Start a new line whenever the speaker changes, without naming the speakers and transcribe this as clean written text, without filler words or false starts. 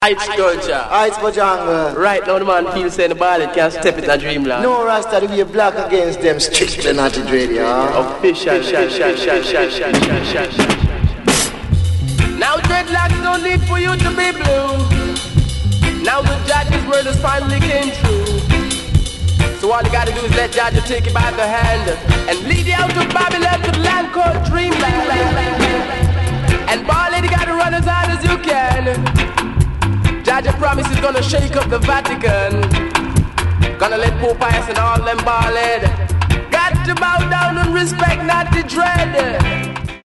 It's culture.
It's for jungle.
Right now the man feels saying the ball it can't step in a dreamland.
No Rasta, we are black against them strictly not the radio.
Official. Now dreadlocks don't need for you to be blue. Now the judge's word has finally came true. So all you gotta do is let Judge take you by the hand and lead you out of Babylon to the land called Dreamland. And ball it, you gotta run as hard as you can. Judge promise he's gonna shake up the Vatican. Gonna let Pope Pius and all them ball it. Got to bow down and respect, not the dread.